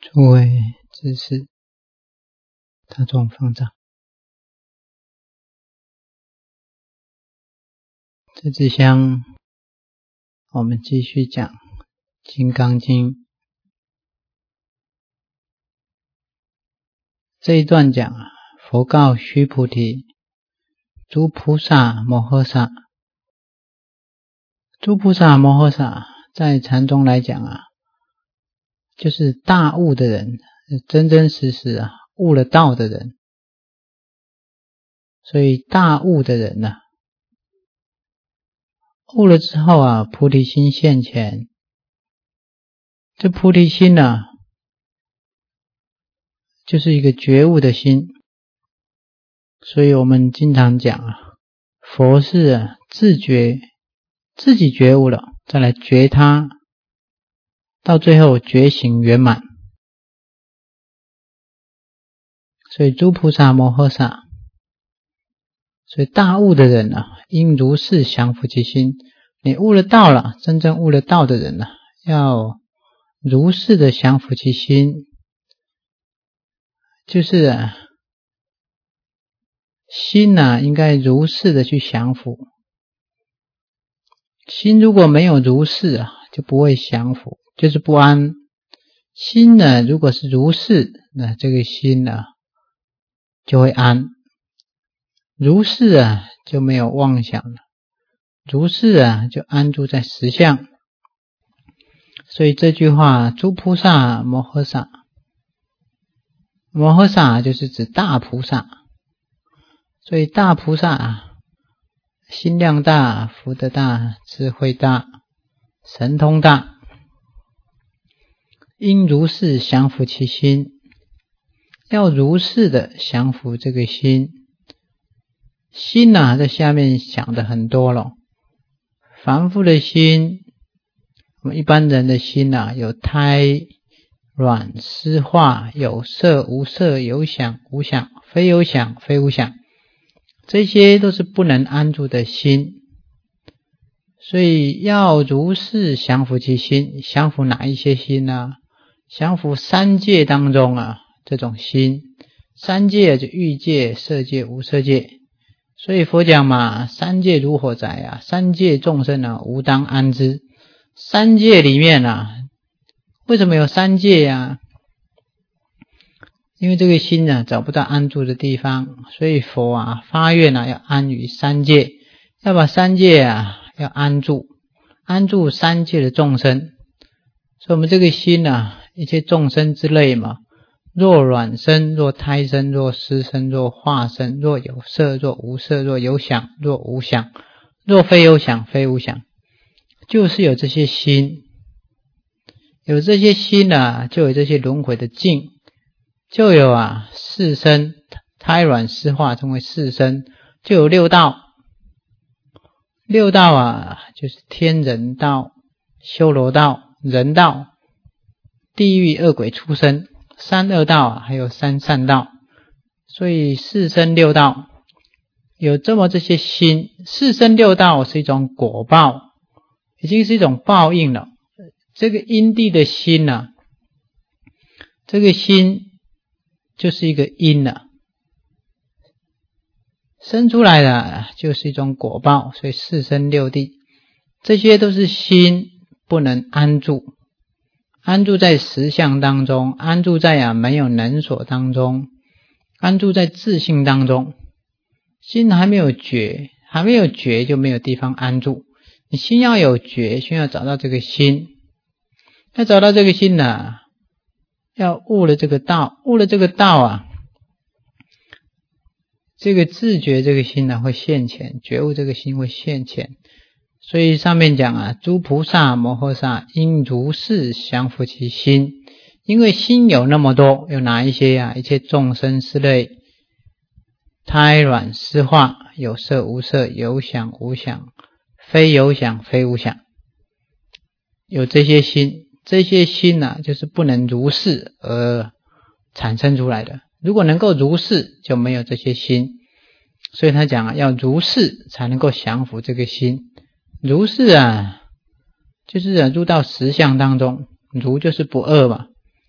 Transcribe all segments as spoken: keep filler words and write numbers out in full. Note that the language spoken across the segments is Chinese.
诸位知识大众方丈，这支香我们继续讲《金刚经》这一段讲啊，佛告须菩提：诸菩萨摩诃萨，诸菩萨摩诃萨在禅宗来讲啊，就是大悟的人，真真实实啊悟了道的人。所以大悟的人啊，悟了之后啊，菩提心现前。这菩提心啊，就是一个觉悟的心。所以我们经常讲啊，佛是啊自觉，自己觉悟了，再来觉他，到最后觉醒圆满。所以诸菩萨摩诃萨，所以大悟的人啊，应如是降伏其心。你悟了道了，真正悟了道的人啊，要如是的降伏其心，就是啊心啊应该如是的去降伏。心如果没有如是啊，就不会降伏，就是不安。心呢，如果是如是，那这个心呢就会安。如是啊就没有妄想了，如是啊就安住在实相。所以这句话，诸菩萨摩诃萨，摩诃萨就是指大菩萨。所以大菩萨啊，心量大，福德大，智慧大，神通大，应如是降伏其心。要如是的降伏这个心。心啊在下面想的很多了。凡夫的心，我们一般人的心啊，有胎卵湿化，有色无色，有想无想，非有想非无想，这些都是不能安住的心。所以要如是降伏其心。降伏哪一些心呢？降伏三界当中啊这种心。三界就欲界、色界、无色界。所以佛讲嘛，三界如火宅啊，三界众生啊无当安之。三界里面啊，为什么有三界啊？因为这个心啊找不到安住的地方，所以佛啊发愿啊要安于三界，要把三界啊要安住，安住三界的众生。所以我们这个心啊，一切众生之类嘛，若卵生，若胎生，若湿生，若化生，若有色，若无色，若有想，若无想，若非有想非无想，就是有这些心。有这些心啊，就有这些轮回的境，就有啊四生，胎卵湿化成为四生，就有六道。六道啊就是天人道、修罗道、人道、地狱恶鬼畜生，三恶道啊还有三善道。所以四生六道有这么这些心。四生六道是一种果报，已经是一种报应了。这个因地的心啊，这个心就是一个因啊，生出来的就是一种果报。所以四生六地这些都是心不能安住，安住在实相当中，安住在啊没有能所当中，安住在自性当中。心还没有觉，还没有觉就没有地方安住。你心要有觉，先要找到这个心。要找到这个心呢、啊，要悟了这个道，悟了这个道啊，这个自觉这个心呢、啊、会现前，觉悟这个心会现前。所以上面讲啊，诸菩萨摩诃萨应如是降伏其心。因为心有那么多，有哪一些啊？一切众生是类，胎卵湿化，有色无色，有想无想，非有想非无想，有这些心。这些心啊，就是不能如是而产生出来的。如果能够如是，就没有这些心。所以他讲啊，要如是才能够降伏这个心。如是啊，就是啊入到实相当中。如就是不二嘛，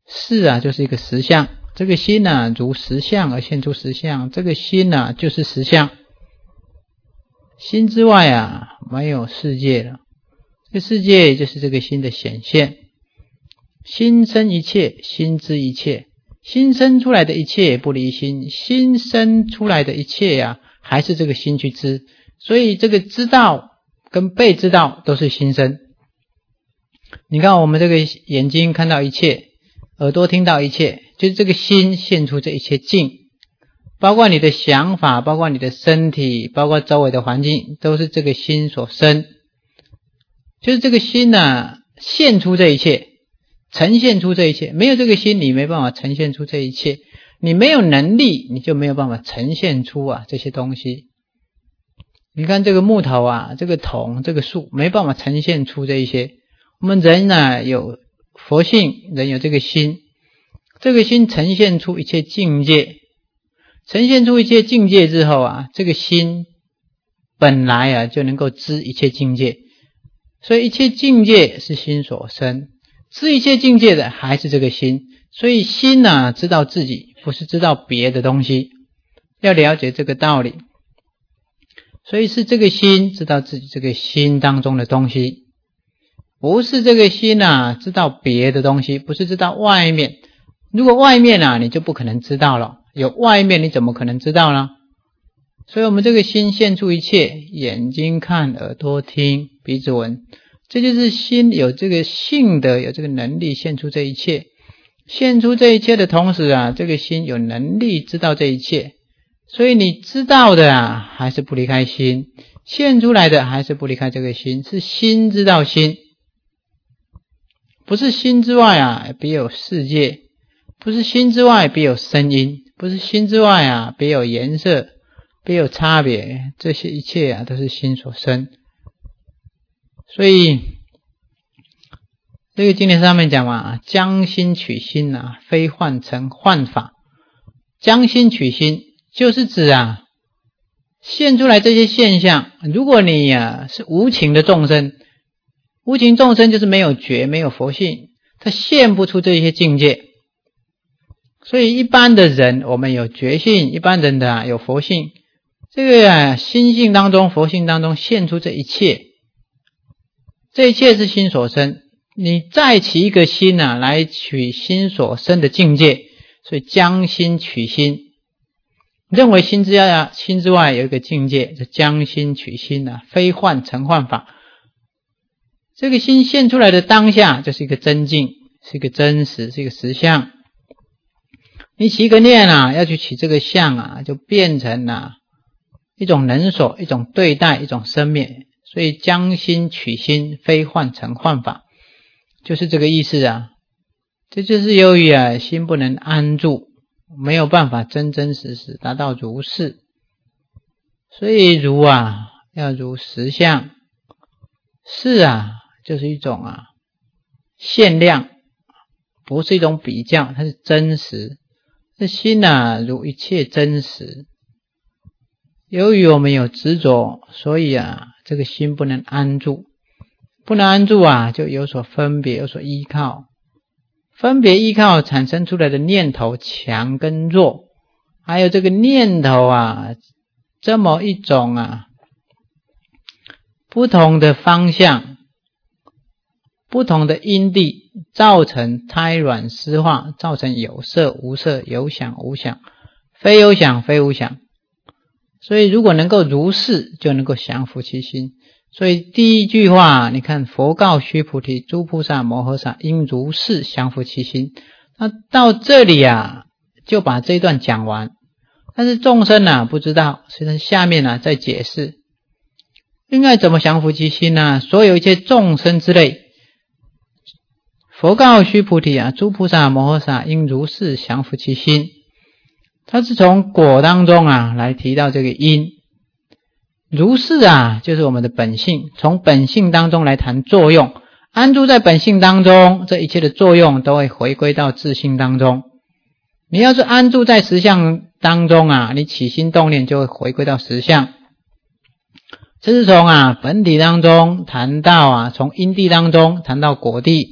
事啊就是一个实相，这个心啊如实相而现出实相，这个心啊就是实相。心之外啊没有世界了，这个世界就是这个心的显现。心生一切，心知一切，心生出来的一切不离心，心生出来的一切啊还是这个心去知，所以这个知道跟被知道都是心生。你看我们这个眼睛看到一切，耳朵听到一切，就是这个心现出这一切境，包括你的想法，包括你的身体，包括周围的环境，都是这个心所生。就是这个心啊现出这一切，呈现出这一切，没有这个心你没办法呈现出这一切，你没有能力你就没有办法呈现出啊这些东西。你看这个木头啊，这个桶，这个树，没办法呈现出这一些。我们人啊有佛性，人有这个心，这个心呈现出一切境界，呈现出一切境界之后啊，这个心本来啊就能够知一切境界，所以一切境界是心所生，知一切境界的还是这个心，所以心啊知道自己，不是知道别的东西，要了解这个道理。所以是这个心知道自己这个心当中的东西，不是这个心啊知道别的东西，不是知道外面。如果外面啊你就不可能知道了，有外面你怎么可能知道呢？所以我们这个心现出一切，眼睛看，耳朵听，鼻子闻，这就是心有这个性的，有这个能力现出这一切。现出这一切的同时啊，这个心有能力知道这一切，所以你知道的啊还是不离开心，现出来的还是不离开这个心，是心知道心。不是心之外啊别有世界，不是心之外别有声音，不是心之外啊别有颜色，别有差别，这些一切啊都是心所生。所以这个经典上面讲嘛，将心取心啊，非幻成幻法。将心取心就是指啊现出来这些现象，如果你啊是无情的众生，无情众生就是没有觉，没有佛性，他现不出这些境界。所以一般的人我们有觉性，一般人的啊有佛性，这个啊心性当中，佛性当中现出这一切，这一切是心所生。你再起一个心啊来取心所生的境界，所以将心取心，认为心之外啊心之外有一个境界，就将心取心啊，非幻成幻法。这个心现出来的当下就是一个真境，是一个真实，是一个实相。你起一个念啊，要去起这个相啊，就变成啊一种能所，一种对待，一种生灭。所以将心取心，非幻成幻法，就是这个意思啊。这就是由于啊心不能安住，没有办法真真实实达到如是。所以如啊要如实相，是啊就是一种啊限量，不是一种比较，它是真实。这心啊如一切真实，由于我们有执着，所以啊这个心不能安住，不能安住啊就有所分别，有所依靠，分别依靠产生出来的念头强跟弱，还有这个念头啊这么一种啊不同的方向，不同的因地，造成胎卵湿化，造成有色无色，有想无想，非有想非无想。所以如果能够如是，就能够降伏其心。所以第一句话你看，佛告须菩提，诸菩萨摩诃萨应如是降伏其心。那到这里啊就把这一段讲完，但是众生啊不知道，所以下面啊再解释应该怎么降伏其心呢？所有一切众生之类，佛告须菩提啊，诸菩萨摩诃萨应如是降伏其心。他是从果当中啊来提到这个因，如是啊就是我们的本性，从本性当中来谈作用，安住在本性当中，这一切的作用都会回归到自性当中。你要是安住在实相当中啊，你起心动念就会回归到实相。这是从啊本体当中谈到啊，从因地当中谈到果地，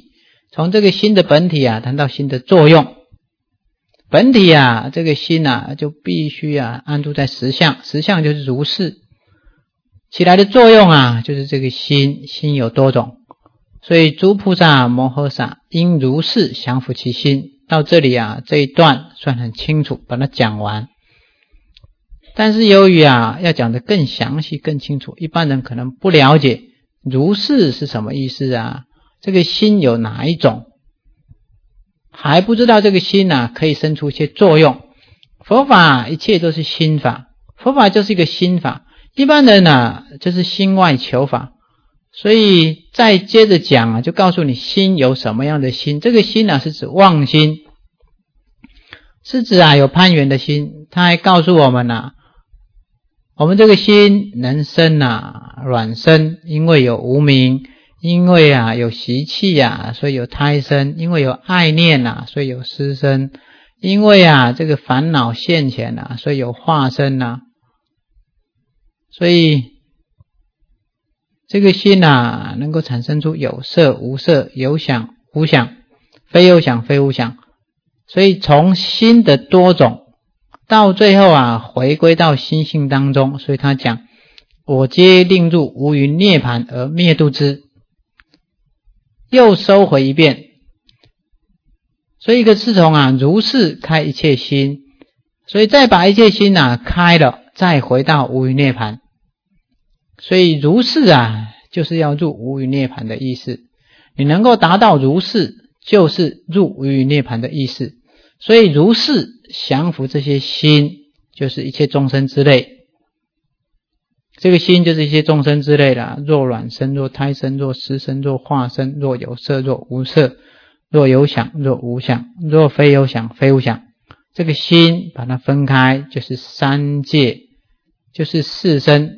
从这个心的本体啊谈到心的作用。本体啊这个心啊就必须啊安住在实相，实相就是如是，起来的作用啊就是这个心，心有多种，所以诸菩萨摩诃萨因如是降伏其心。到这里啊这一段算很清楚，把它讲完。但是由于啊要讲得更详细更清楚，一般人可能不了解如是是什么意思啊，这个心有哪一种，还不知道这个心啊可以生出一些作用。佛法一切都是心法，佛法就是一个心法，一般人啊就是心外求法。所以再接着讲啊，就告诉你心有什么样的心。这个心啊是指妄心，是指啊有攀缘的心。他还告诉我们啊，我们这个心能生啊卵生，因为有无明，因为啊有习气啊，所以有胎生，因为有爱念啊，所以有湿生，因为啊这个烦恼现前啊，所以有化身啊。所以这个心啊能够产生出有色无色，有想无想，非有想非无想。所以从心的多种到最后啊回归到心性当中，所以他讲我皆令入无余涅盘而灭度之，又收回一遍。所以一个是从啊如是开一切心，所以再把一切心啊开了，再回到无余涅盘。所以如是啊就是要入无余涅盘的意思，你能够达到如是就是入无余涅盘的意思。所以如是降伏这些心，就是一切众生之类。这个心就是一些众生之类啦，若卵生，若胎生，若湿生，若化生，若有色，若无色，若有想，若无想，若非有想，非无想。这个心把它分开，就是三界，就是四身。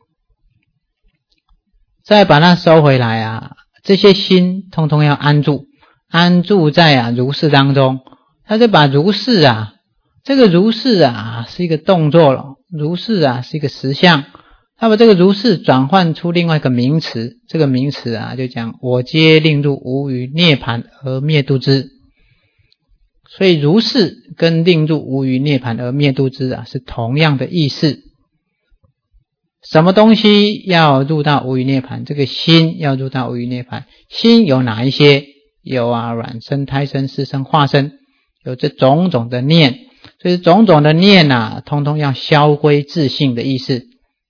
再把它收回来啊，这些心通通要安住，安住在啊如是当中。他就把如是啊，这个如是啊是一个动作了，如是啊是一个实相，他把这个如是转换出另外一个名词，这个名词啊就讲我皆令入无余涅盘而灭度之。所以如是跟令入无余涅盘而灭度之啊是同样的意思。什么东西要入到无余涅盘？这个心要入到无余涅盘。心有哪一些？有啊卵生、胎生、湿生、化生，有这种种的念。所以种种的念啊通通要销归自性的意思，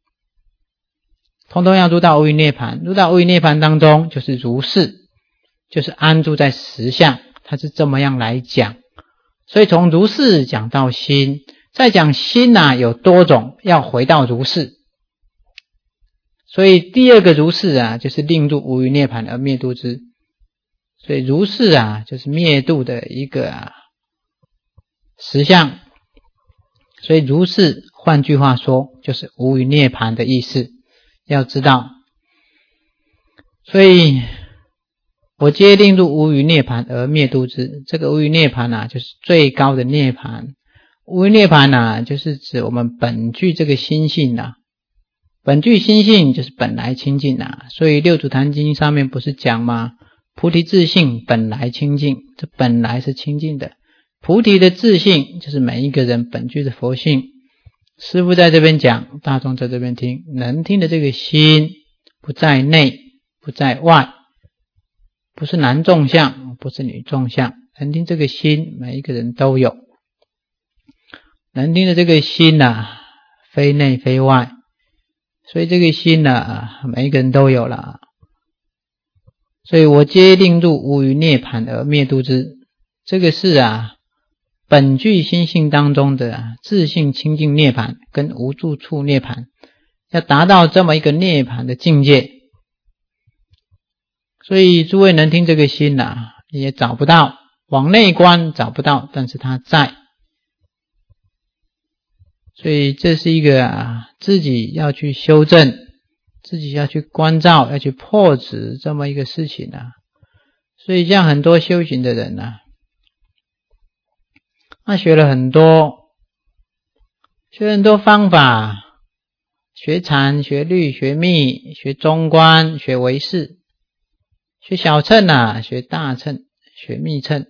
通通要入到无余涅盘。入到无余涅盘当中就是如是，就是安住在实相，它是这么样来讲。所以从如是讲到心，再讲心啊有多种，要回到如是。所以第二个如是啊就是令入无余涅盘而灭度之。所以如是啊就是灭度的一个啊实相。所以如是换句话说就是无余涅盘的意思，要知道。所以我皆令入无余涅盘而灭度之，这个无余涅盘啊就是最高的涅盘。无余涅盘啊就是指我们本具这个心性啊，本具心性就是本来清净啊。所以六祖坛经上面不是讲吗？菩提自性本来清净，这本来是清净的。菩提的自性就是每一个人本具的佛性。师父在这边讲，大众在这边听，能听的这个心不在内不在外，不是男众相不是女众相，能听这个心每一个人都有。能听的这个心啊非内非外，所以这个心啊每一个人都有了。所以我皆令入无余涅盘而灭度之，这个是啊本具心性当中的、啊、自性清净涅盘跟无住处涅盘，要达到这么一个涅盘的境界。所以诸位能听这个心啊也找不到，往内观找不到，但是它在。所以这是一个啊自己要去修正，自己要去关照，要去破执这么一个事情啊。所以像很多修行的人啊，他学了很多，学了很多方法，学禅、学律、学密、学中观、学唯识，学小乘啊，学大乘， 学密乘。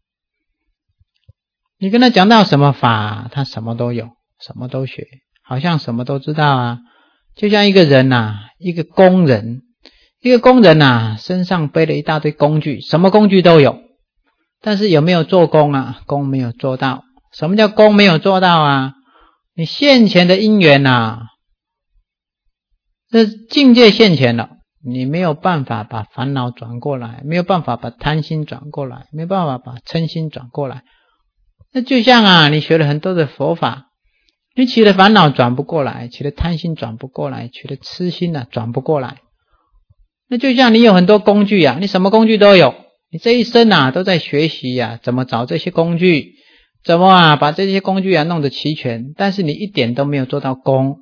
你跟他讲到什么法，他什么都有，什么都学，好像什么都知道啊。就像一个人啊，一个工人，一个工人啊，身上背了一大堆工具，什么工具都有，但是有没有做工啊？工没有做到。什么叫工没有做到啊？你现前的因缘啊，这境界现前了，你没有办法把烦恼转过来，没有办法把贪心转过来，没有办法把嗔心转过来。那就像啊，你学了很多的佛法，你起了烦恼转不过来，起了贪心转不过来，起了痴心啊转不过来。那就像你有很多工具啊，你什么工具都有，你这一生啊都在学习啊，怎么找这些工具，怎么啊把这些工具啊弄得齐全，但是你一点都没有做到功。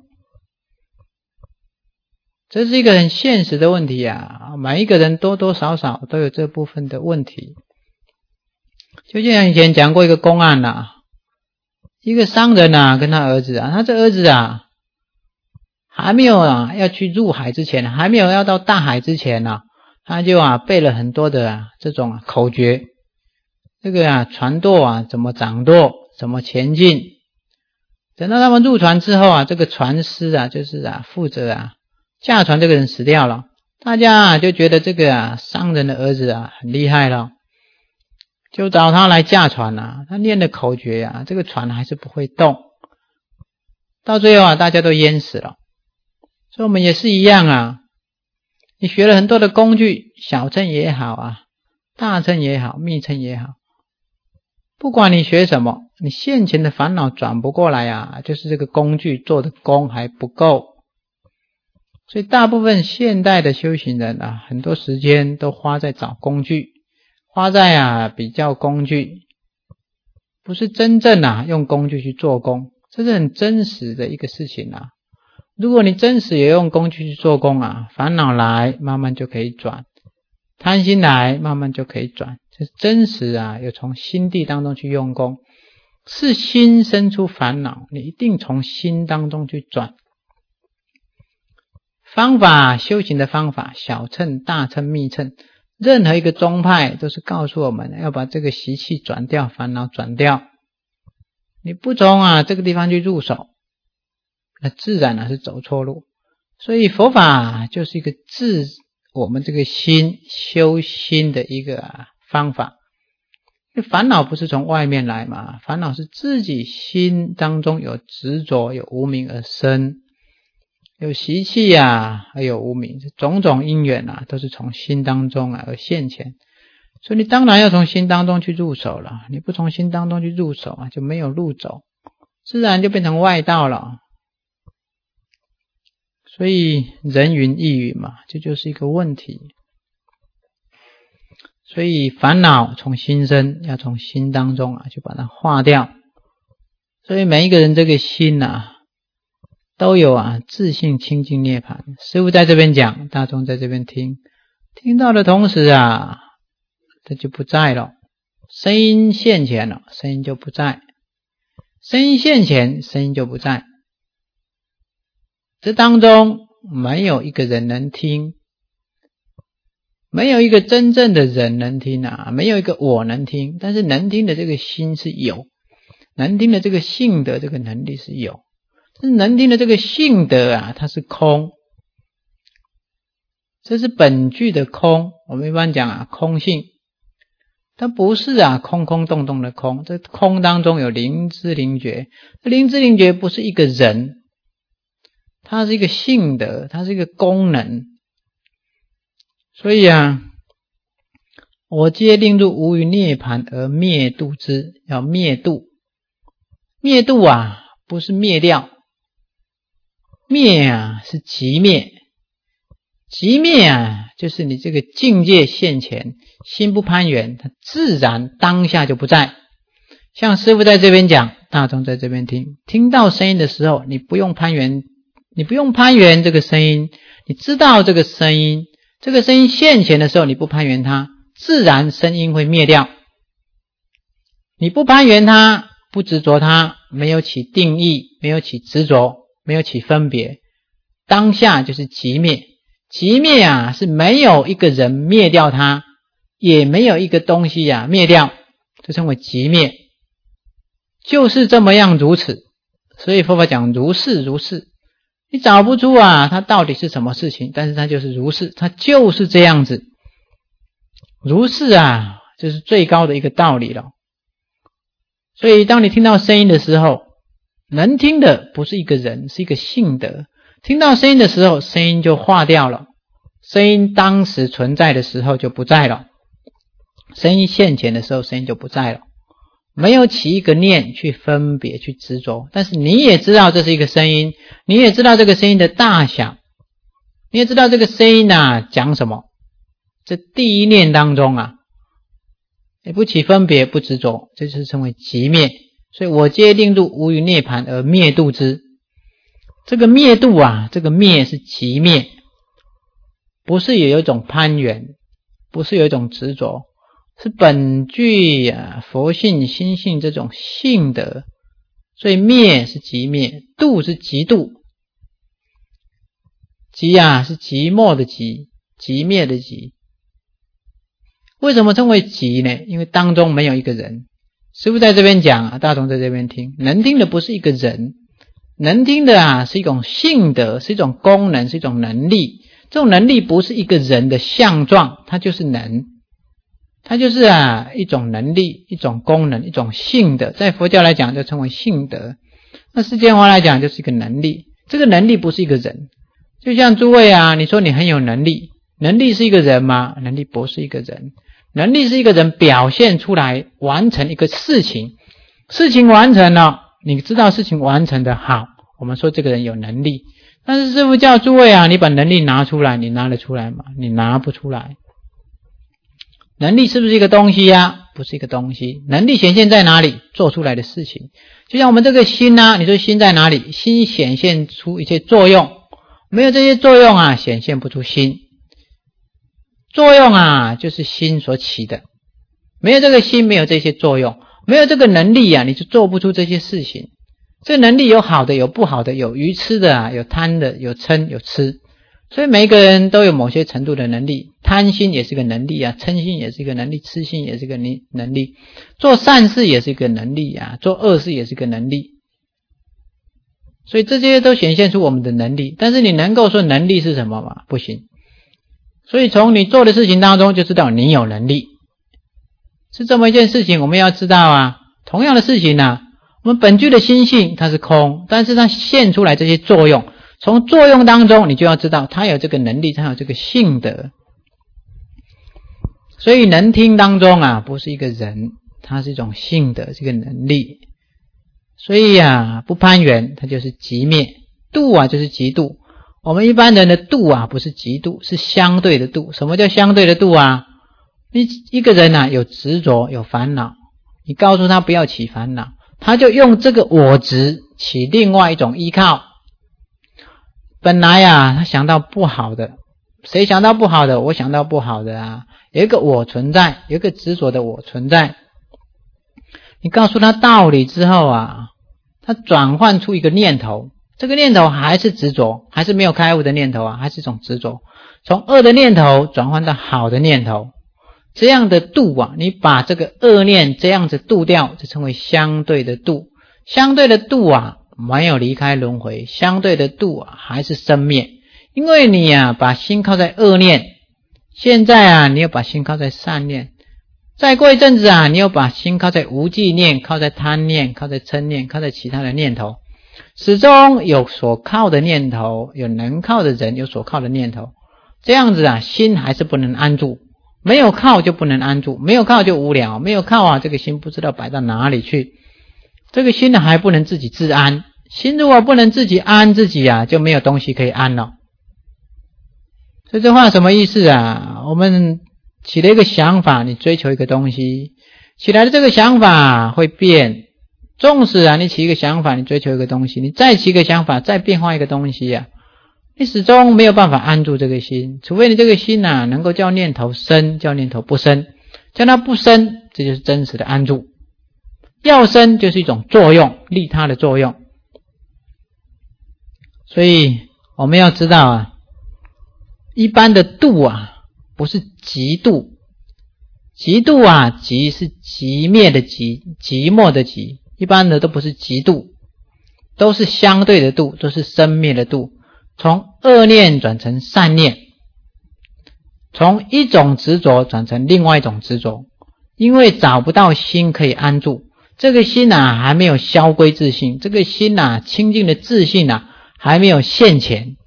这是一个很现实的问题啊，每一个人多多少少都有这部分的问题。就像以前讲过一个公案啊，一个商人啊跟他儿子啊，他这儿子啊还没有啊要去入海之前，还没有要到大海之前啊，他就啊背了很多的啊这种、啊、口诀，这个啊船舵啊怎么掌舵，怎么前进。等到他们入船之后啊，这个船师啊就是啊负责啊驾船这个人死掉了，大家啊就觉得这个啊商人的儿子啊很厉害了，就找他来驾船啊，他念的口诀啊，这个船还是不会动，到最后啊大家都淹死了。所以我们也是一样啊，你学了很多的工具，小乘也好啊，大乘也好，密乘也好，不管你学什么，你现前的烦恼转不过来啊，就是这个工具做的功还不够。所以大部分现代的修行人啊，很多时间都花在找工具，花在啊比较工具，不是真正啊用工具去做工，这是很真实的一个事情啊。如果你真实也用工具去做工啊，烦恼来慢慢就可以转，贪心来慢慢就可以转，这是真实啊，有从心地当中去用功，是心生出烦恼，你一定从心当中去转。方法，修行的方法，小乘、大乘、密乘，任何一个宗派都是告诉我们要把这个习气转掉，烦恼转掉。你不从啊这个地方去入手，那自然啊是走错路。所以佛法就是一个治我们这个心修心的一个、啊、方法。烦恼不是从外面来嘛，烦恼是自己心当中有执着有无明而生，有习气啊，还有无明，种种因缘啊，都是从心当中啊而现前。所以你当然要从心当中去入手了，你不从心当中去入手啊，就没有路走，自然就变成外道了。所以人云亦云嘛，这就是一个问题。所以烦恼从心生，要从心当中啊去把它化掉。所以每一个人这个心啊都有啊自性清净涅槃。师父在这边讲，大众在这边听，听到的同时啊这就不在了，声音现前了，声音就不在，声音现前，声音就不在。这当中没有一个人能听，没有一个真正的人能听啊，没有一个我能听，但是能听的这个心是有，能听的这个性德这个能力是有，但是能听的这个性德啊它是空，这是本具的空。我们一般讲啊空性，它不是啊空空洞洞的空，这空当中有灵知灵觉，灵知灵觉不是一个人，它是一个性德，它是一个功能。所以啊，我皆令入无余涅槃而灭度之，要灭度。灭度啊不是灭掉，灭啊是即灭，即灭啊就是你这个境界现前，心不攀缘，它自然当下就不在。像师父在这边讲，大众在这边听，听到声音的时候，你不用攀缘，你不用攀缘这个声音，你知道这个声音，这个声音现前的时候，你不攀缘它，自然声音会灭掉。你不攀缘它，不执着它，没有起定义，没有起执着，没有起分别，当下就是即灭。即灭啊是没有一个人灭掉它， 也没有一个东西啊灭掉，就称为寂灭，就是这么样如此。所以佛法讲如是如是，你找不出啊它到底是什么事情，但是它就是如是，它就是这样子。如是啊，这是最高的一个道理了。所以当你听到声音的时候，能听的不是一个人，是一个性德。听到声音的时候，声音就化掉了，声音当时存在的时候就不在了，声音现前的时候，声音就不在了，没有起一个念去分别去执着。但是你也知道这是一个声音，你也知道这个声音的大小，你也知道这个声音啊讲什么。这第一念当中啊，也不起分别不执着，这就是称为寂灭。所以我皆定度，无余涅盘而灭度之。这个灭度啊，这个灭是寂灭，不是有一种攀缘，不是有一种执着，是本具啊佛性心性这种性德。所以灭是寂灭，度是寂度。寂啊是寂寞的寂，寂灭的寂。为什么称为寂呢？因为当中没有一个人。师父在这边讲，大众在这边听，能听的不是一个人，能听的啊是一种性德，是一种功能，是一种能力。这种能力不是一个人的相状，它就是能，它就是啊一种能力，一种功能，一种性德。在佛教来讲就称为性德，那世间话来讲就是一个能力。这个能力不是一个人，就像诸位啊，你说你很有能力，能力是一个人吗？能力不是一个人，能力是一个人表现出来完成一个事情，事情完成了，你知道事情完成的好，我们说这个人有能力。但是师父叫诸位啊，你把能力拿出来，你拿得出来吗？你拿不出来。能力是不是一个东西啊？不是一个东西。能力显现在哪里？做出来的事情。就像我们这个心啊，你说心在哪里？心显现出一些作用，没有这些作用啊，显现不出心。作用啊就是心所起的，没有这个心，没有这些作用，没有这个能力啊，你就做不出这些事情。这能力有好的有不好的，有愚痴的啊，有贪的，有嗔有痴。所以每个人都有某些程度的能力，贪心也是个能力啊，嗔心也是一个能力，痴心也是个能力，做善事也是一个能力啊，做恶事也是个能力。所以这些都显现出我们的能力，但是你能够说能力是什么吗？不行。所以从你做的事情当中就知道你有能力，是这么一件事情。我们要知道啊，同样的事情啊，我们本具的心性它是空，但是它现出来这些作用，从作用当中你就要知道它有这个能力，它有这个性德。所以能听当中啊，不是一个人，它是一种性德，是一个能力。所以啊，不攀缘它就是寂灭，度啊就是极度。我们一般人的度啊不是极度，是相对的度。什么叫相对的度啊？你一个人啊有执着有烦恼，你告诉他不要起烦恼，他就用这个我执起另外一种依靠。本来啊他想到不好的，谁想到不好的？我想到不好的啊，有一个我存在，有一个执着的我存在。你告诉他道理之后啊，他转换出一个念头，这个念头还是执着，还是没有开悟的念头啊，还是一种执着。从恶的念头转换到好的念头，这样的度啊，你把这个恶念这样子度掉，就称为相对的度。相对的度啊，没有离开轮回，相对的度啊，还是生灭。因为你啊，把心靠在恶念，现在啊，你又把心靠在善念，再过一阵子啊，你又把心靠在无记念，靠在贪念，靠在嗔念，靠在其他的念头。始终有所靠的念头，有能靠的人，有所靠的念头，这样子啊，心还是不能安住。没有靠就不能安住，没有靠就无聊，没有靠啊，这个心不知道摆到哪里去。这个心呢还不能自己自安，心如果不能自己安自己啊，就没有东西可以安了。所以这话什么意思啊？我们起了一个想法，你追求一个东西，起来的这个想法会变。纵使啊，你起一个想法，你追求一个东西，你再起一个想法，再变化一个东西啊，你始终没有办法安住这个心，除非你这个心啊能够叫念头生，叫念头不生，叫它不生，这就是真实的安住。要生就是一种作用，利他的作用。所以我们要知道啊，一般的度啊不是极度， 极度啊，极是极灭的极，寂寞的极，一般的都不是极度，都是相对的度，都是生灭的度。从恶念转成善念，从一种执着转成另外一种执着，因为找不到心可以安住，这个心啊还没有消归自性，这个心啊清净的自性啊还没有现前，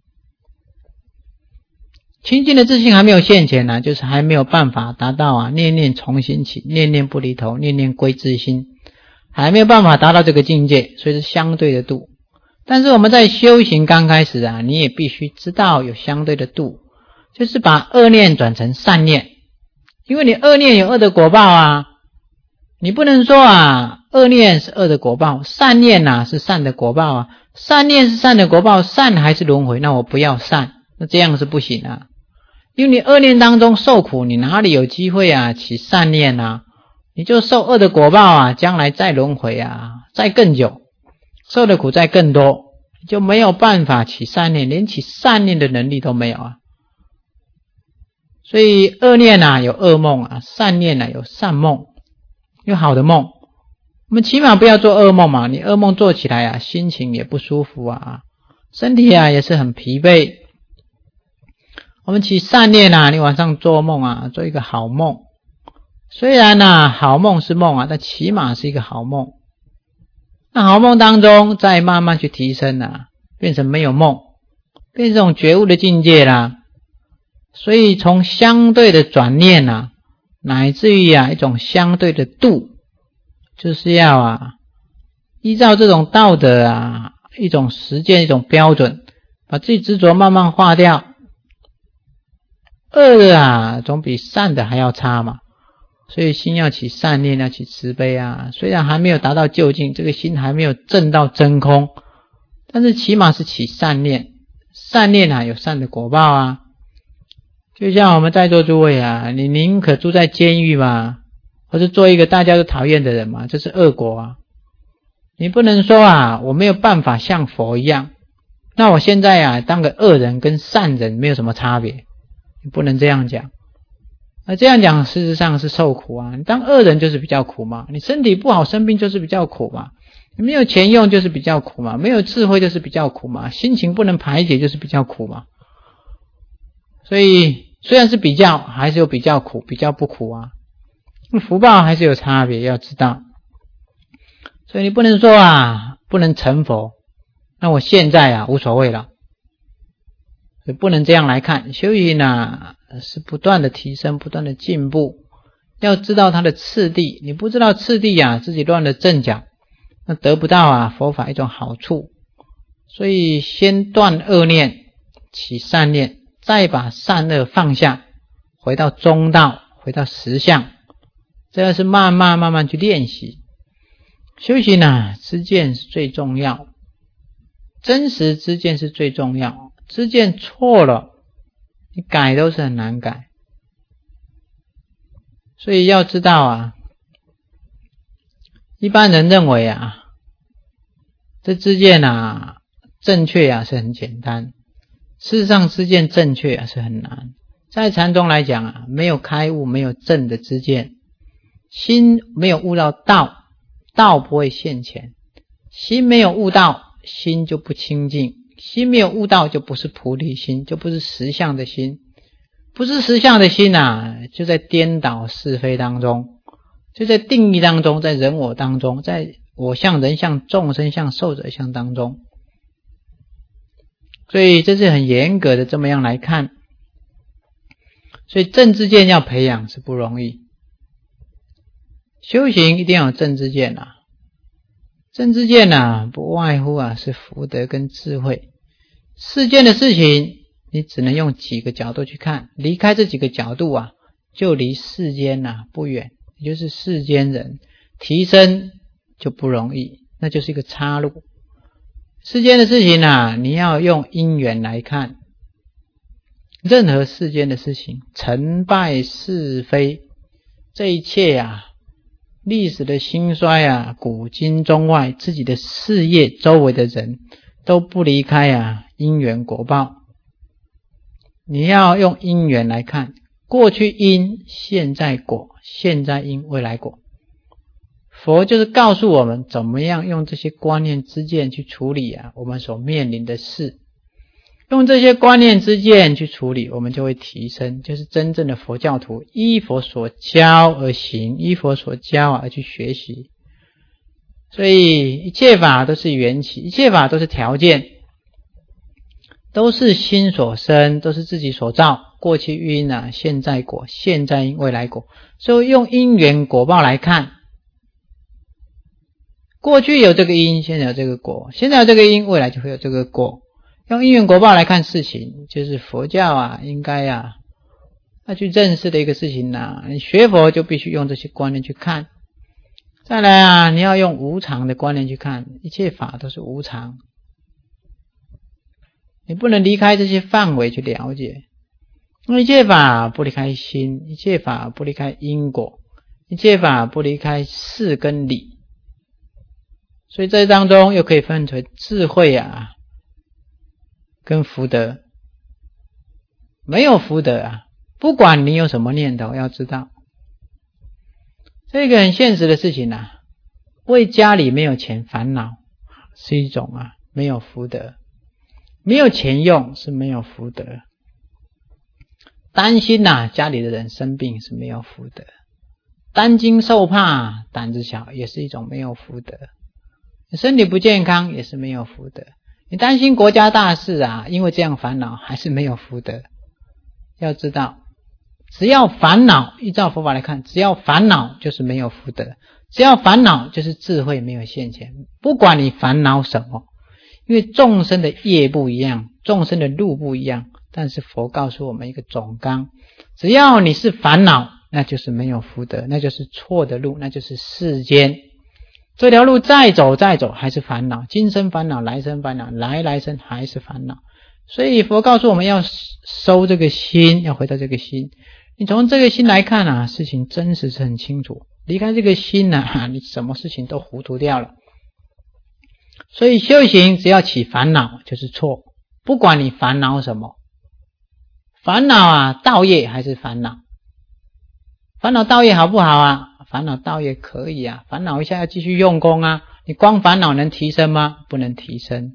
清净的自性还没有现前啊，就是还没有办法达到啊念念重新起，念念不离头，念念归自心，还没有办法达到这个境界，所以是相对的度。但是我们在修行刚开始啊，你也必须知道有相对的度，就是把恶念转成善念，因为你恶念有恶的果报啊，你不能说啊恶念是恶的果报，善念啊是善的果报啊，善念是善的果报，善还是轮回，那我不要善，那这样是不行啊。因为你恶念当中受苦，你哪里有机会啊起善念啊？你就受恶的果报啊，将来再轮回啊，再更久，受的苦再更多，你就没有办法起善念，连起善念的能力都没有啊。所以恶念啊有恶梦啊，善念啊有善梦，有好的梦。我们起码不要做噩梦嘛，你噩梦做起来啊，心情也不舒服啊，身体啊也是很疲惫。我们起善念啊，你晚上做梦啊，做一个好梦，虽然啊好梦是梦啊，但起码是一个好梦。那好梦当中再慢慢去提升啊，变成没有梦，变成这种觉悟的境界啦。所以从相对的转念啊，乃至于啊一种相对的度，就是要啊依照这种道德啊一种实践一种标准，把自己执着慢慢化掉。恶的啊总比善的还要差嘛，所以心要起善念，要起慈悲啊。虽然还没有达到究竟，这个心还没有证到真空，但是起码是起善念，善念啊有善的果报啊。就像我们在座诸位啊，你宁可住在监狱嘛，或是做一个大家都讨厌的人嘛，这是恶果啊。你不能说啊我没有办法像佛一样，那我现在啊当个恶人跟善人没有什么差别，你不能这样讲。那这样讲事实上是受苦啊，你当恶人就是比较苦嘛，你身体不好生病就是比较苦嘛，你没有钱用就是比较苦嘛，没有智慧就是比较苦嘛，心情不能排解就是比较苦嘛。所以虽然是比较，还是有比较苦比较不苦啊，福报还是有差别，要知道。所以你不能说啊不能成佛，那我现在啊无所谓了，所以不能这样来看。修行啊是不断的提升，不断的进步，要知道它的次第，你不知道次第啊自己乱了阵脚，那得不到啊佛法一种好处。所以先断恶念，起善念，再把善恶放下，回到中道，回到实相，这要是慢慢慢慢去练习。修行啊知见是最重要，真实知见是最重要，知见错了你改都是很难改。所以要知道啊，一般人认为啊这知见啊正确啊是很简单，事实上知见正确啊是很难。在禅宗来讲啊，没有开悟，没有正的知见，心没有悟到道，道不会现前，心没有悟道，心就不清净，心没有悟道就不是菩提心，就不是实相的心，不是实相的心啊就在颠倒是非当中，就在定义当中，在人我当中，在我相人相众生相寿者相当中。所以这是很严格的这么样来看，所以正知见要培养是不容易，修行一定要有正知见啊。正知见啊不外乎啊是福德跟智慧，世间的事情你只能用几个角度去看，离开这几个角度啊就离世间啊不远，也就是世间人提升就不容易，那就是一个岔路。世间的事情啊你要用因缘来看，任何世间的事情，成败是非，这一切啊历史的兴衰啊，古今中外，自己的事业，周围的人都不离开啊因缘果报。你要用因缘来看， 过去因，现在果，现在因，未来果。佛就是告诉我们怎么样用这些观念知见去处理啊我们所面临的事，用这些观念知见去处理，我们就会提升，就是真正的佛教徒依佛所教而行，依佛所教而去学习。所以一切法都是缘起，一切法都是条件，都是心所生，都是自己所造，过去因啊，现在果，现在因，未来果。所以用因缘果报来看，过去有这个因，现在有这个果，现在有这个因，未来就会有这个果。用因缘果报来看事情，就是佛教啊应该啊要去认识的一个事情啊。你学佛就必须用这些观念去看。再来啊，你要用无常的观念去看，一切法都是无常，你不能离开这些范围去了解。一切法不离开心，一切法不离开因果，一切法不离开事跟理。所以这当中又可以分成智慧啊跟福德。没有福德啊，不管你有什么念头，要知道这个很现实的事情啊，为家里没有钱烦恼是一种啊没有福德，没有钱用是没有福德，担心啊家里的人生病是没有福德，担惊受怕胆子小也是一种没有福德，身体不健康也是没有福德，你担心国家大事啊，因为这样烦恼还是没有福德。要知道只要烦恼，依照佛法来看，只要烦恼就是没有福德，只要烦恼就是智慧没有现前。不管你烦恼什么，因为众生的业不一样，众生的路不一样，但是佛告诉我们一个总纲，只要你是烦恼，那就是没有福德，那就是错的路，那就是世间。这条路再走再走还是烦恼，今生烦恼，来生烦恼，来来生还是烦恼。所以佛告诉我们要收这个心，要回到这个心。你从这个心来看啊，事情真实是很清楚，离开这个心啊，你什么事情都糊涂掉了。所以修行只要起烦恼就是错，不管你烦恼什么，烦恼啊道业还是烦恼，烦恼道业好不好啊？烦恼道业可以啊，烦恼一下要继续用功啊，你光烦恼能提升吗？不能提升。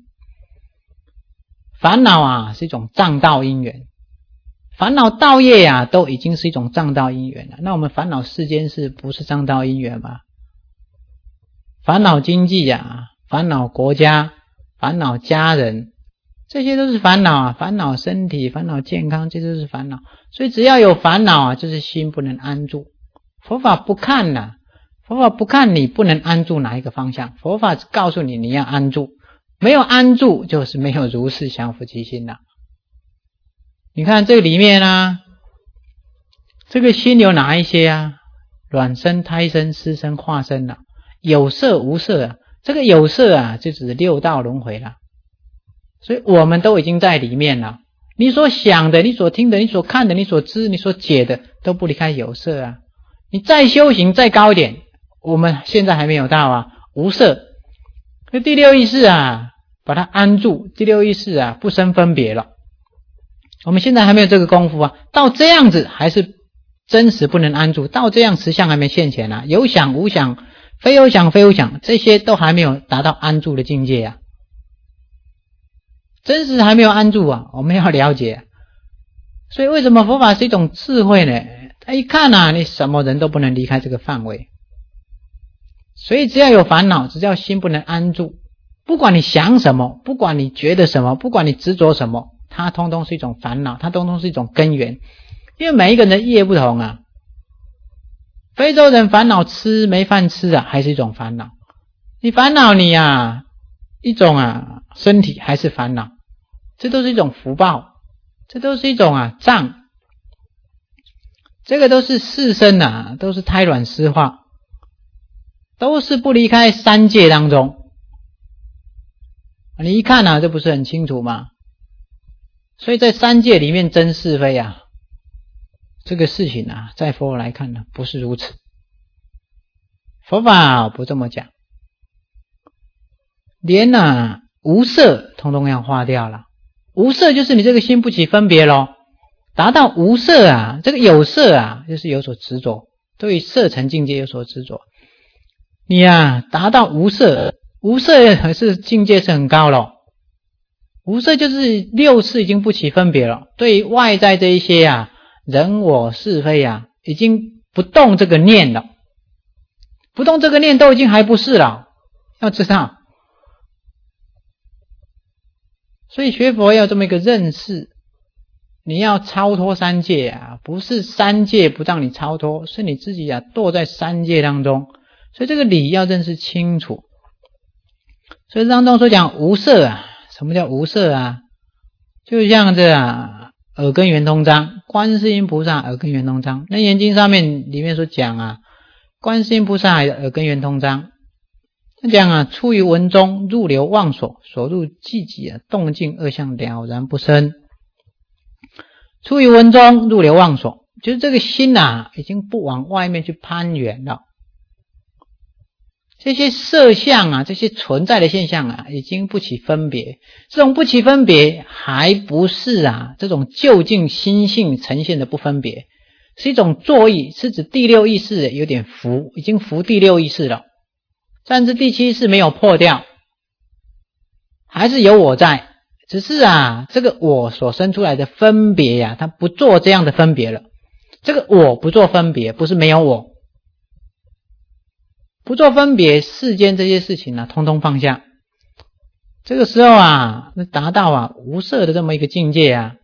烦恼啊是一种障道因缘，烦恼道业啊都已经是一种障道因缘了，那我们烦恼世间事不是障道因缘吗？烦恼经济啊，烦恼国家，烦恼家人，这些都是烦恼啊，烦恼身体，烦恼健康，这都是烦恼。所以只要有烦恼啊，就是心不能安住。佛法不看啊，佛法不看你不能安住哪一个方向，佛法告诉你你要安住，没有安住就是没有如是降伏其心了。你看这个里面啊，这个心有哪一些啊？卵生、胎生、湿生、化生啊，有色无色啊，这个有色啊就指六道轮回了。所以我们都已经在里面了，你所想的，你所听的，你所看的，你所知，你所解的都不离开有色啊。你再修行再高一点，我们现在还没有到啊，无色。那第六意识啊把它安住，第六意识啊不生分别了，我们现在还没有这个功夫啊，到这样子还是真实不能安住，到这样实相还没现前啊，有想无想，非有想非有想，这些都还没有达到安住的境界啊，真实还没有安住啊，我们要了解啊。所以为什么佛法是一种智慧呢？他一看啊，你什么人都不能离开这个范围，所以只要有烦恼，只要心不能安住，不管你想什么，不管你觉得什么，不管你执着什么，它通通是一种烦恼，它通通是一种根源。因为每一个人的业不同啊，非洲人烦恼吃没饭吃啊，还是一种烦恼。你烦恼你啊一种啊身体还是烦恼，这都是一种福报，这都是一种啊障，这个都是世身啊，都是胎卵湿化，都是不离开三界当中。你一看啊，这不是很清楚吗？所以在三界里面争是非啊，这个事情啊，在佛法来看呢，不是如此。佛法不这么讲，连啊无色通通要化掉了。无色就是你这个心不起分别咯， 达到无色啊，这个有色啊，就是有所执着，对色尘境界有所执着。你啊，达到无色，无色还是境界是很高了。无色就是六识已经不起分别了，对外在这一些啊，人我是非啊，已经不动这个念了，不动这个念都已经还不是了，要知道。所以学佛要这么一个认识，你要超脱三界啊，不是三界不让你超脱，是你自己啊堕在三界当中，所以这个理要认识清楚。所以当中所讲无色啊，什么叫无色啊？就像这啊耳根圆通章，观世音菩萨耳根圆通章，那眼睛上面里面所讲啊，观世音菩萨耳根圆通章，他讲啊，出于文中，入流忘所，所入寂寂啊，动静二相了然不生。出于文中，入流忘所，就是这个心啊，已经不往外面去攀缘了。这些色相啊，这些存在的现象啊，已经不起分别。这种不起分别，还不是啊这种究竟心性呈现的不分别，是一种作意，是指第六意识有点浮，已经浮第六意识了。但是第七意识没有破掉，还是有我在，只是啊这个我所生出来的分别呀、啊，它不做这样的分别了。这个我不做分别，不是没有我，不做分别，世间这些事情啊通通放下。这个时候啊，那达到啊无色的这么一个境界啊，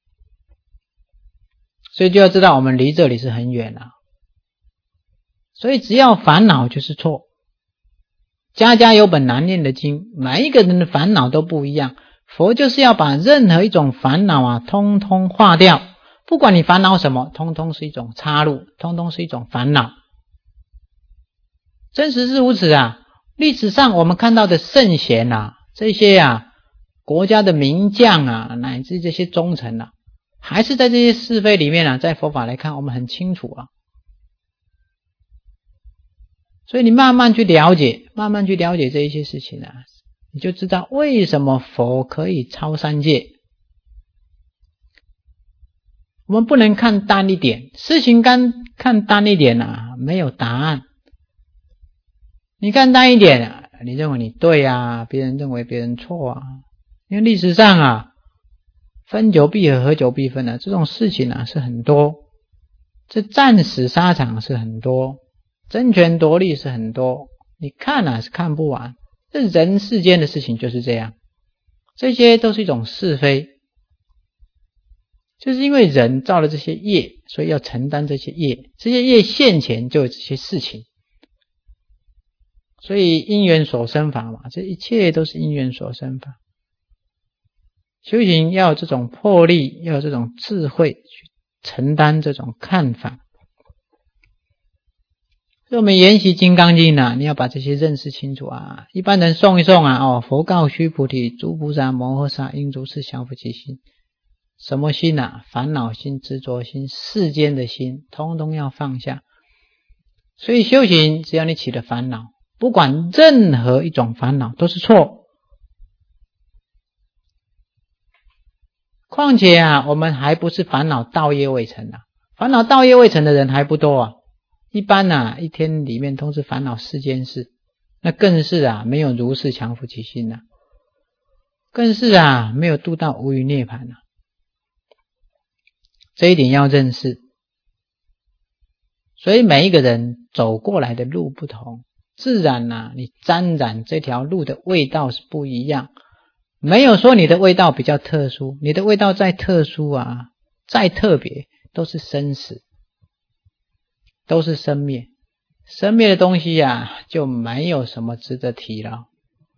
所以就要知道我们离这里是很远了、啊。所以只要烦恼就是错。家家有本难念的经，每一个人的烦恼都不一样。佛就是要把任何一种烦恼啊通通化掉，不管你烦恼什么，通通是一种插入，通通是一种烦恼。真实是如此啊！历史上我们看到的圣贤啊，这些啊国家的名将啊，乃至这些忠臣啊，还是在这些是非里面啊，在佛法来看我们很清楚啊。所以你慢慢去了解，慢慢去了解这一些事情啊，你就知道为什么佛可以超三界。我们不能看淡一点，事情看看淡一点啊，没有答案。你看淡一点啊，你认为你对啊，别人认为别人错啊。因为历史上啊，分久必合，合久必分啊，这种事情啊是很多，这战死沙场是很多，争权夺利是很多，你看啊是看不完。这人世间的事情就是这样，这些都是一种是非，就是因为人造了这些业，所以要承担这些业，这些业现前就有这些事情。所以因缘所生法嘛，这一切都是因缘所生法。修行要有这种魄力，要有这种智慧去承担这种看法。所以我们研习金刚经啊，你要把这些认识清楚啊。一般人诵一诵啊，哦，佛告须菩提，诸菩萨摩诃萨应如是降伏其心。什么心啊？烦恼心、执着心、世间的心，通通要放下。所以修行，只要你起了烦恼，不管任何一种烦恼都是错。况且啊，我们还不是烦恼道业未成啊，烦恼道业未成的人还不多啊。一般啊，一天里面都是烦恼世间事，那更是啊，没有如是降伏其心啊，更是啊，没有度到无余涅槃啊。这一点要认识。所以每一个人走过来的路不同，自然啊，你沾染这条路的味道是不一样。没有说你的味道比较特殊，你的味道再特殊啊，再特别，都是生死，都是生灭。生灭的东西啊，就没有什么值得提了。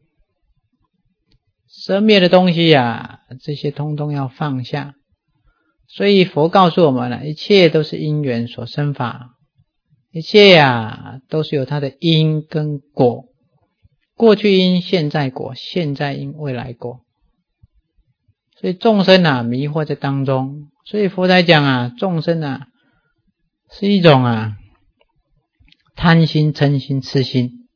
生灭的东西啊，这些通通要放下。所以佛告诉我们了，一切都是因缘所生法，一切啊都是有它的因跟果，过去因、现在果、现在因、未来果。所以众生啊迷惑在当中，所以佛才讲啊，众生啊是一种啊贪心、嗔心、痴心。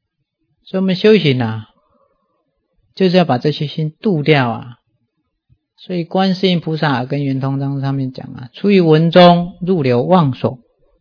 所以我们修行啊，就是要把这些心度掉啊。 所以观世音菩萨跟圆通章上面讲啊，出于文中，入流忘所。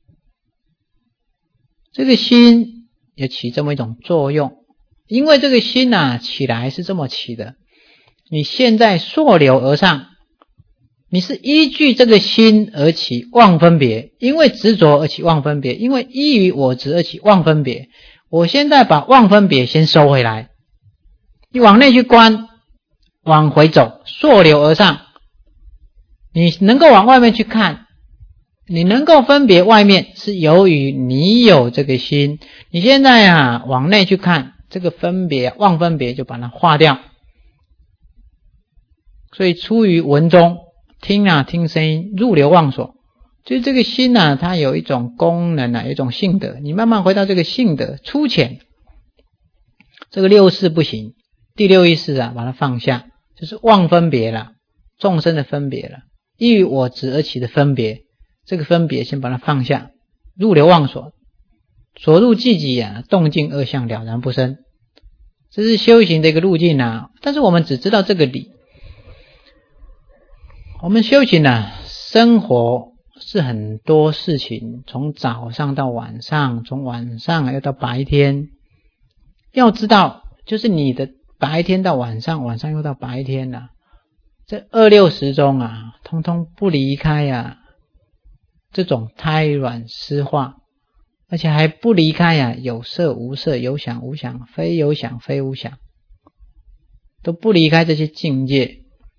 这个心也起这么一种作用，因为这个心啊起来是这么起的，你现在溯流而上，你是依据这个心而起妄分别，因为执着而起妄分别，因为依于我执而起妄分别。我现在把妄分别先收回来，你往内去观，往回走，溯流而上，你能够往外面去看，你能够分别外面，是由于你有这个心。你现在啊往内去看，这个分别妄分别就把它化掉。所以出于文中，听啊听声音，入流忘所，就是这个心啊它有一种功能啊，有一种性德，你慢慢回到这个性德粗浅，这个六识不行，第六意识啊把它放下，就是妄分别了，众生的分别了，依于我执而起的分别，这个分别先把它放下，入流忘所，所入寂寂啊，动静二相了然不生，这是修行的一个路径啊。但是我们只知道这个理，我们修行啊，生活是很多事情，从早上到晚上，从晚上又到白天，要知道就是你的白天到晚上，晚上又到白天啊，这二六时中啊，通通不离开啊这种胎卵湿化，而且还不离开啊有色无色，有想无想，非有想非无想，都不离开这些境界。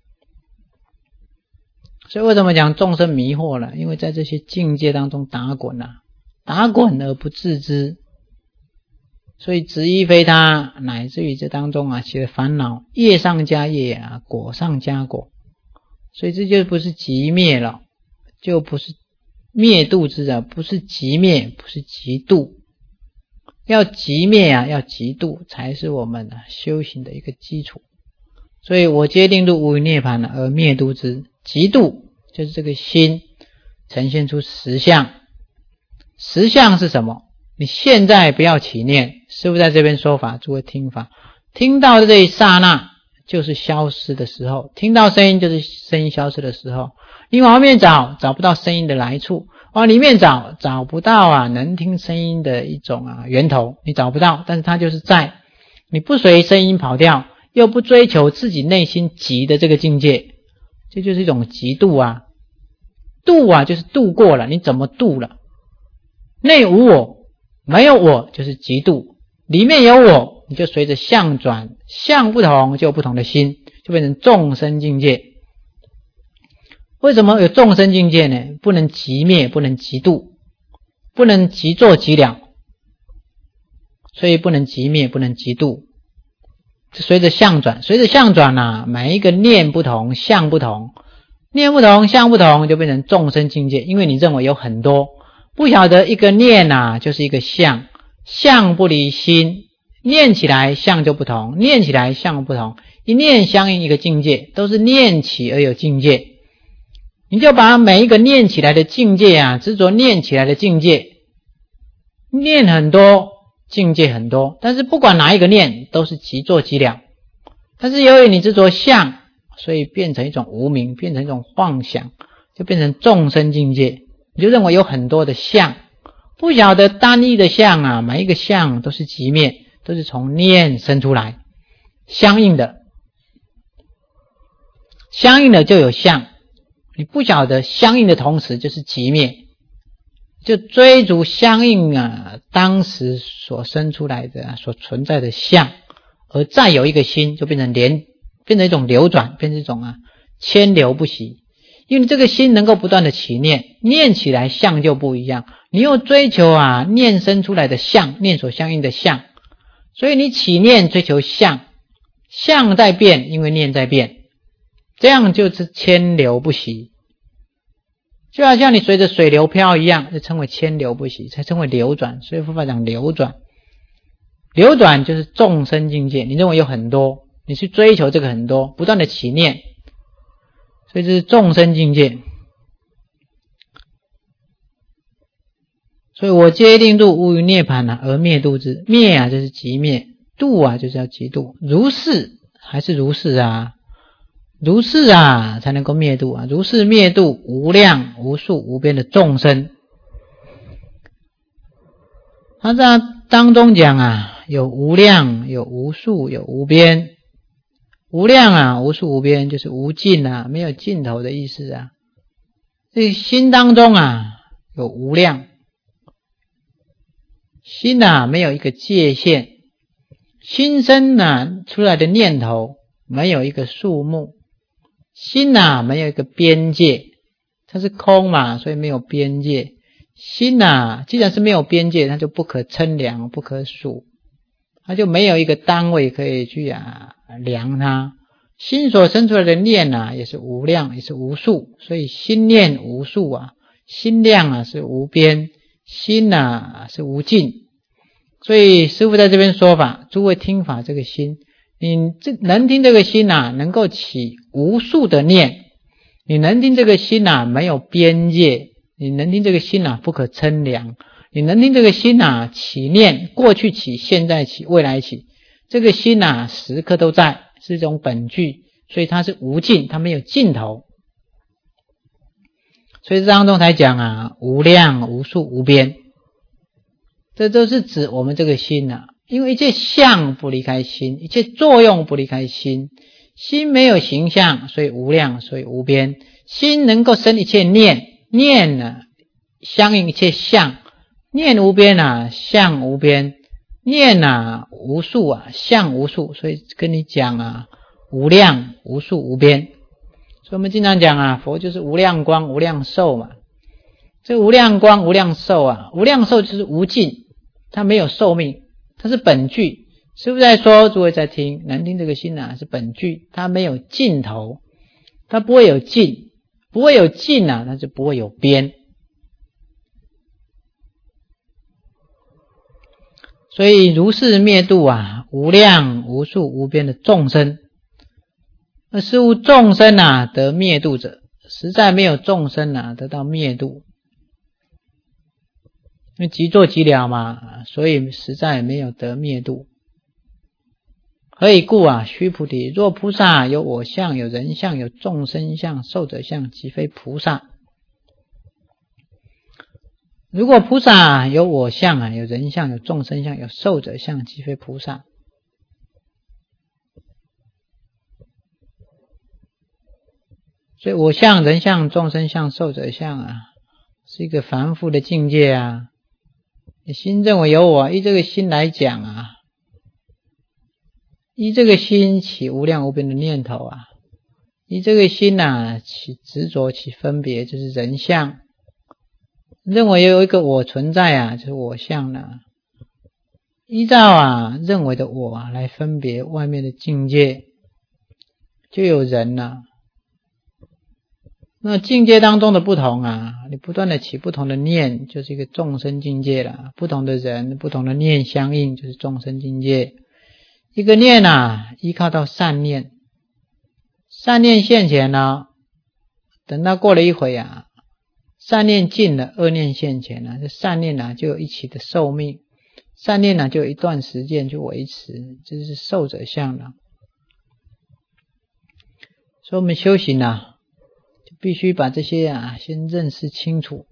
所以为什么讲众生迷惑了？因为在这些境界当中打滚啊，打滚而不自知，所以执一非他，乃至于这当中啊起了烦恼，业上加业啊，果上加果，所以这就不是寂灭了，就不是灭度之啊，不是寂灭，不是极度。要寂灭啊，要极度，才是我们啊修行的一个基础。所以我皆定入无余涅槃而灭度之，极度就是这个心呈现出实相。实相是什么？你现在不要起念，师父在这边说法，诸位听法，听到的这一刹那就是消失的时候，听到声音就是声音消失的时候。你往外面找，找不到声音的来处，往里面找，找不到啊能听声音的一种啊源头，你找不到，但是它就是在，你不随声音跑掉，又不追求自己内心极的这个境界，这就是一种极度啊。度啊就是度过了，你怎么度了？内无我，没有我就是极度，里面有我，你就随着相转，相不同就有不同的心，就变成众生境界。为什么有众生境界呢？不能极灭，不能极度，不能极作极了，所以不能极灭，不能极度。随着相转，随着相转啊，每一个念不同，相不同，念不同，相不同，就变成众生境界。因为你认为有很多，不晓得一个念啊就是一个相，相不离心，念起来相就不同，念起来相不同，一念相应一个境界，都是念起而有境界。你就把每一个念起来的境界啊，执着念起来的境界，念很多，境界很多，但是不管哪一个念都是极作极了。但是由于你执着相，所以变成一种无明，变成一种幻想，就变成众生境界。你就认为有很多的相，不晓得单一的相啊，每一个相都是极灭，都是从念生出来，相应的相应的就有相，你不晓得相应的同时就是极灭，就追逐相应啊当时所生出来的、啊、所存在的相，而再有一个心，就变成连变成一种流转，变成一种啊牵流不息。因为这个心能够不断的起念，念起来相就不一样，你又追求啊念生出来的相，念所相应的相，所以你起念追求相，相在变，因为念在变，这样就是牵流不息。就好像你随着水流漂一样，就称为牵流不息，才称为流转。所以佛法讲流转，流转就是众生境界。你认为有很多，你去追求这个很多，不断的起念，所以这是众生境界。所以我皆定入无余涅槃啊，而灭度之。灭啊就是极灭，度啊就是要极度，如是还是如是啊。 如是啊才能够灭度啊，如是灭度无量无数无边的众生。他在当中讲啊，有无量有无数有无边。无量啊无数无边就是无尽啊，没有尽头的意思啊。所以心当中啊有无量，心啊没有一个界限，心生啊出来的念头没有一个数目，心啊没有一个边界，它是空嘛，所以没有边界。心啊既然是没有边界，它就不可称量不可数，它就没有一个单位可以去啊量它。心所生出来的念啊也是无量也是无数，所以心念无数啊，心量啊是无边，心啊是无尽。所以师父在这边说法，诸位听法这个心，你这能听这个心啊能够起无数的念，你能听这个心啊没有边界，你能听这个心啊不可称量，你能听这个心啊起念，过去起现在起未来起，这个心啊时刻都在，是一种本具，所以它是无尽，它没有尽头。所以这当中才讲啊无量无数无边，这都是指我们这个心啊，因为一切相不离开心，一切作用不离开心，心没有形象，所以无量所以无边。心能够生一切念，念呢相应一切相，念无边啊相无边，念啊无数啊相无数，所以跟你讲啊无量无数无边。所以我们经常讲啊，佛就是无量光无量寿嘛。这无量光无量寿啊，无量寿就是无尽，它没有寿命，它是本具。师父在说，诸位在听，能听这个心啊是本具，它没有尽头，它不会有尽，不会有尽啊，它就不会有边。所以如是灭度啊无量无数无边的众生。那是无众生啊得灭度者，实在没有众生啊得到灭度，因为即作即了嘛，所以实在没有得灭度。何以故啊？须菩提，若菩萨有我相有人相有众生相寿者相，即非菩萨。如果菩萨有我相啊有人相有众生相有寿者相，即非菩萨。所以我相人相众生相寿者相啊是一个凡夫的境界啊。你心认为有我，依这个心来讲啊，依这个心起无量无边的念头啊，依这个心啊起执着起分别，就是人相，认为有一个我存在啊，就是我相呢，依照啊认为的我啊来分别外面的境界，就有人了。那境界当中的不同啊，你不断的起不同的念，就是一个众生境界了。不同的人不同的念相应，就是众生境界。一个念啊依靠到善念，善念现前呢，等到过了一会啊，善念尽了，恶念现前了，这善念啊就有一起的寿命，善念啊就有一段时间去维持，这就是寿者相了。所以我们修行啊必须把这些啊先认识清楚。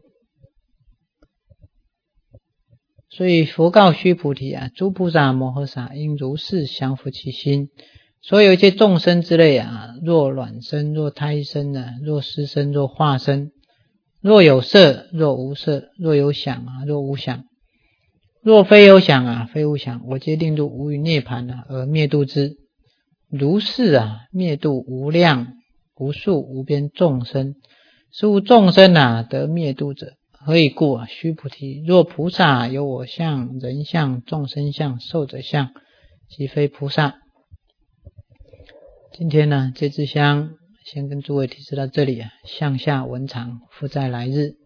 所以佛告须菩提啊，诸菩萨摩诃萨应如是降伏其心。所有一切众生之类啊，若卵生若胎生啊，若湿生若化生，若有色若无色，若有想啊若无想，若非有想啊非无想，我皆令入无余涅盘啊而灭度之。如是啊灭度无量无数无边众生，是无众生啊得灭度者。何以故啊？须菩提，若菩萨有我相人相众生相寿者相，即非菩萨。今天呢这支香先跟诸位提示到这里啊，向下文长，复在来日。